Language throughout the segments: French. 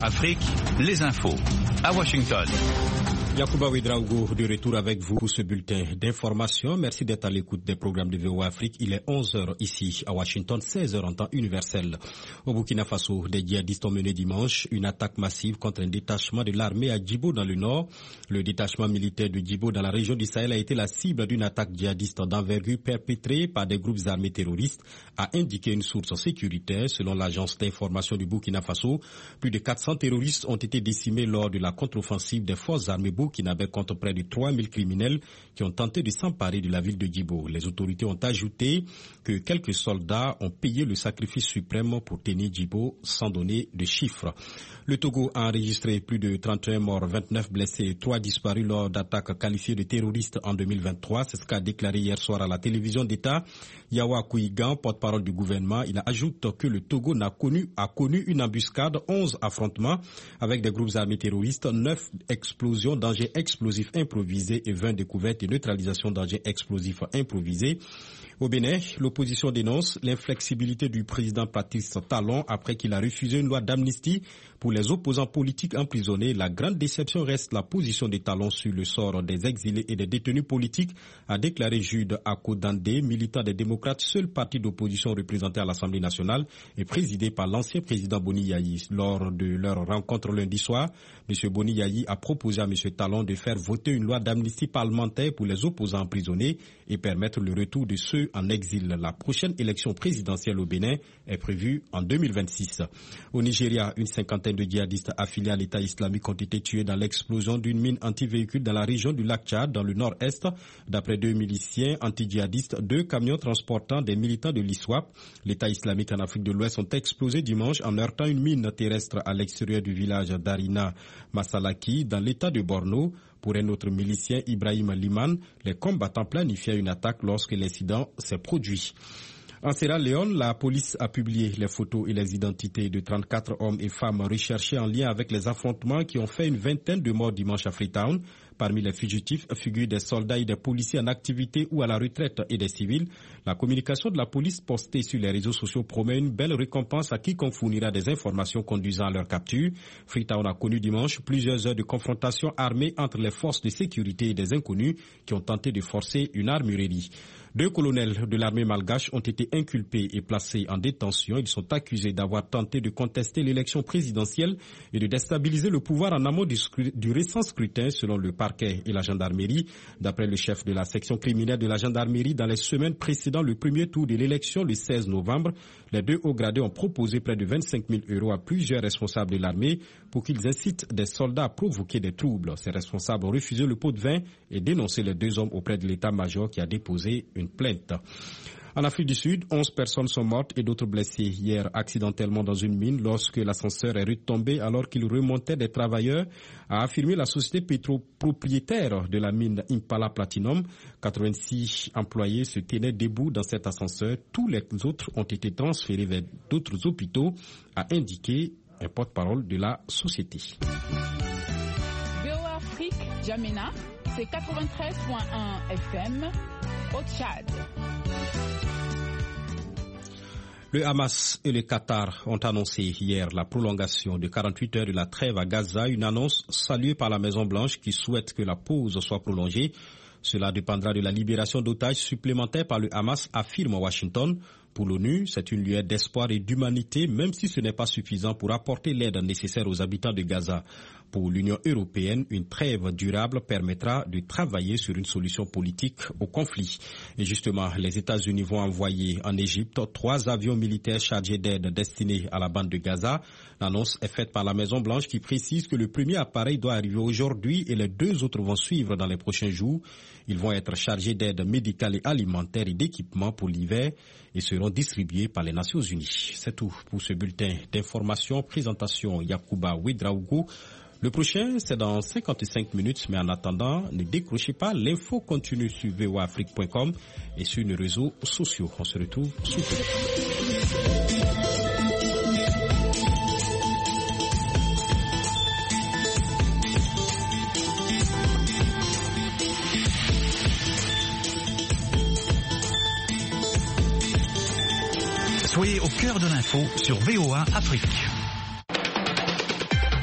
Afrique, les infos à Washington. Yacouba Ouedraogo de retour avec vous pour ce bulletin d'information. Merci d'être à l'écoute des programmes de VOA Afrique. Il est 11h ici à Washington, 16h en temps universel. Au Burkina Faso, des djihadistes ont mené dimanche une attaque massive contre un détachement de l'armée à Djibo dans le nord. Le détachement militaire de Djibo dans la région du Sahel a été la cible d'une attaque djihadiste d'envergure perpétrée par des groupes armés terroristes, a indiqué une source sécuritaire. Selon l'agence d'information du Burkina Faso, plus de 400 terroristes ont été décimés lors de la contre-offensive des forces armées burkinabè contre près de 3000 criminels qui ont tenté de s'emparer de la ville de Djibo. Les autorités ont ajouté que quelques soldats ont payé le sacrifice suprême pour tenir Djibo sans donner de chiffres. Le Togo a enregistré plus de 31 morts, 29 blessés et 3 disparus lors d'attaques qualifiées de terroristes en 2023. C'est ce qu'a déclaré hier soir à la télévision d'État Yawa Kouigan, porte-parole du gouvernement. Il ajoute que le Togo a connu une embuscade, 11 affrontements avec des groupes armés terroristes, 9 explosions d'engins explosifs improvisés et 20 découvertes et neutralisations d'engins explosifs improvisés. Au Bénin, l'opposition dénonce l'inflexibilité du président Patrice Talon après qu'il a refusé une loi d'amnistie pour les opposants politiques emprisonnés. La grande déception reste la position des Talon sur le sort des exilés et des détenus politiques, a déclaré Jude Akodandé, militant des démocrates, seul parti d'opposition représenté à l'Assemblée nationale et présidé par l'ancien président Boni Yayi. Lors de leur rencontre lundi soir, M. Boni Yayi a proposé à M. Talon de faire voter une loi d'amnistie parlementaire pour les opposants emprisonnés et permettre le retour de ceux en exil. La prochaine élection présidentielle au Bénin est prévue en 2026. Au Nigeria, une cinquantaine de djihadistes affiliés à l'État islamique ont été tués dans l'explosion d'une mine anti-véhicule dans la région du lac Tchad, dans le nord-est. D'après 2 miliciens anti-djihadistes, 2 camions transportant des militants de l'ISWAP, l'État islamique en Afrique de l'Ouest, ont explosé dimanche en heurtant une mine terrestre à l'extérieur du village d'Arina Masalaki, dans l'État de Borno. Pour un autre milicien, Ibrahim Liman, les combattants planifiaient une attaque lorsque l'incident s'est produit. En Sierra Leone, la police a publié les photos et les identités de 34 hommes et femmes recherchés en lien avec les affrontements qui ont fait une vingtaine de morts dimanche à Freetown. Parmi les fugitifs figurent des soldats et des policiers en activité ou à la retraite et des civils. La communication de la police postée sur les réseaux sociaux promet une belle récompense à quiconque fournira des informations conduisant à leur capture. Freetown a connu dimanche plusieurs heures de confrontation armée entre les forces de sécurité et des inconnus qui ont tenté de forcer une armurerie. 2 colonels de l'armée malgache ont été inculpés et placés en détention. Ils sont accusés d'avoir tenté de contester l'élection présidentielle et de déstabiliser le pouvoir en amont du récent scrutin, selon le parquet et la gendarmerie. D'après le chef de la section criminelle de la gendarmerie, dans les semaines précédant le premier tour de l'élection le 16 novembre, les 2 hauts gradés ont proposé près de 25 000 € à plusieurs responsables de l'armée pour qu'ils incitent des soldats à provoquer des troubles. Ces responsables ont refusé le pot de vin et dénoncé les 2 hommes auprès de l'état-major qui a déposé une plainte. En Afrique du Sud, 11 personnes sont mortes et d'autres blessées hier accidentellement dans une mine lorsque l'ascenseur est retombé alors qu'il remontait des travailleurs, a affirmé la société pétropropriétaire de la mine Impala Platinum. 86 employés se tenaient debout dans cet ascenseur. Tous les autres ont été transférés vers d'autres hôpitaux, a indiqué un porte-parole de la société. VOA Afrique, Jamena, c'est 93.1 FM au Tchad. Le Hamas et le Qatar ont annoncé hier la prolongation de 48 heures de la trêve à Gaza, une annonce saluée par la Maison-Blanche qui souhaite que la pause soit prolongée. Cela dépendra de la libération d'otages supplémentaires par le Hamas, affirme Washington. Pour l'ONU, c'est une lueur d'espoir et d'humanité, même si ce n'est pas suffisant pour apporter l'aide nécessaire aux habitants de Gaza. Pour l'Union européenne, une trêve durable permettra de travailler sur une solution politique au conflit. Et justement, les États-Unis vont envoyer en Égypte 3 avions militaires chargés d'aide destinés à la bande de Gaza. L'annonce est faite par la Maison-Blanche qui précise que le premier appareil doit arriver aujourd'hui et les 2 autres vont suivre dans les prochains jours. Ils vont être chargés d'aide médicale et alimentaire et d'équipements pour l'hiver et seront distribués par les Nations Unies. C'est tout pour ce bulletin d'information. Présentation Yacouba Ouedraogo. Le prochain, c'est dans 55 minutes, mais en attendant, ne décrochez pas. L'info continue sur voaafrique.com et sur nos réseaux sociaux. On se retrouve sous peu. Soyez au cœur de l'info sur VOA Afrique.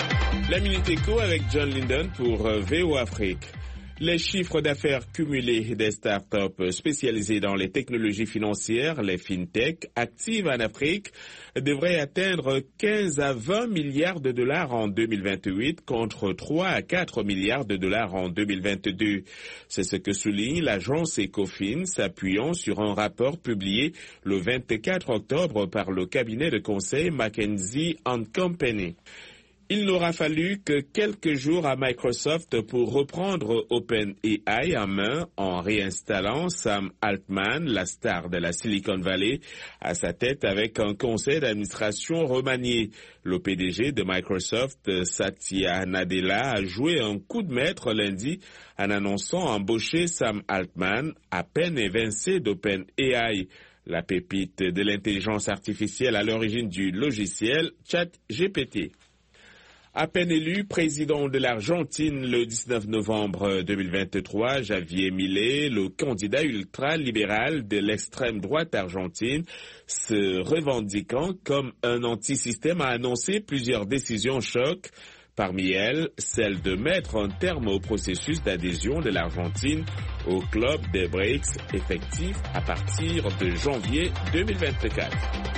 La Minute Éco avec John Linden pour VOA Afrique. Les chiffres d'affaires cumulés des startups spécialisées dans les technologies financières, les fintech, actives en Afrique, devraient atteindre 15 à 20 milliards de dollars en 2028 contre 3 à 4 milliards de dollars en 2022. C'est ce que souligne l'agence Ecofin, s'appuyant sur un rapport publié le 24 octobre par le cabinet de conseil McKinsey & Company. Il n'aura fallu que quelques jours à Microsoft pour reprendre OpenAI en main en réinstallant Sam Altman, la star de la Silicon Valley, à sa tête avec un conseil d'administration remanié. Le PDG de Microsoft, Satya Nadella, a joué un coup de maître lundi en annonçant embaucher Sam Altman, à peine évincé d'OpenAI. La pépite de l'intelligence artificielle à l'origine du logiciel ChatGPT. À peine élu président de l'Argentine le 19 novembre 2023, Javier Milei, le candidat ultra-libéral de l'extrême droite argentine, se revendiquant comme un anti-système, a annoncé plusieurs décisions choc. Parmi elles, celle de mettre un terme au processus d'adhésion de l'Argentine au club des BRICS, effectif à partir de janvier 2024.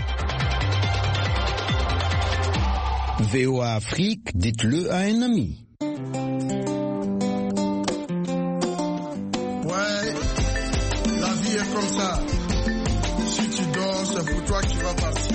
VOA Afrique, dites-le à un ami. Ouais, la vie est comme ça. Si tu dors, c'est pour toi qui vas partir.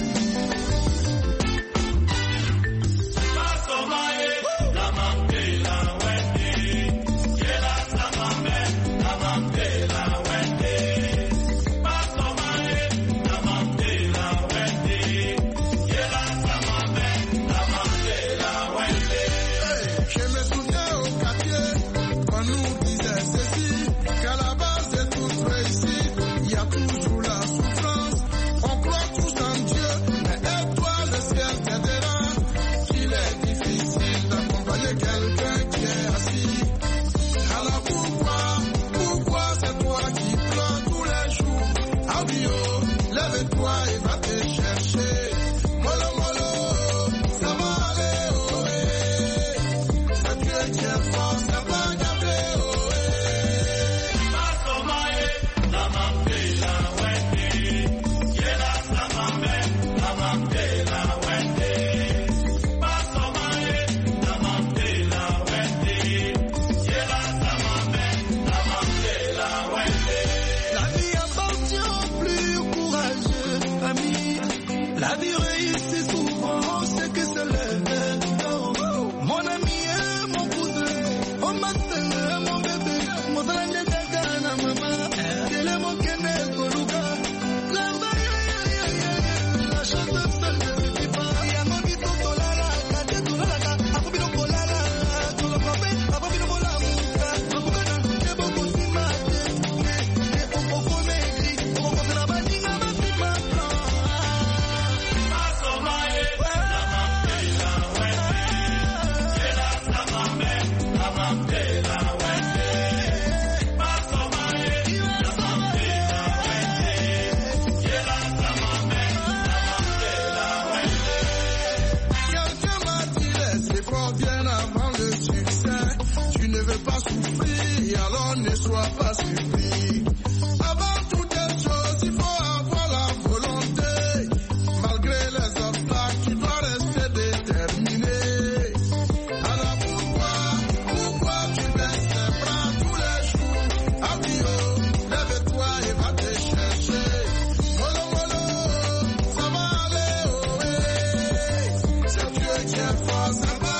Force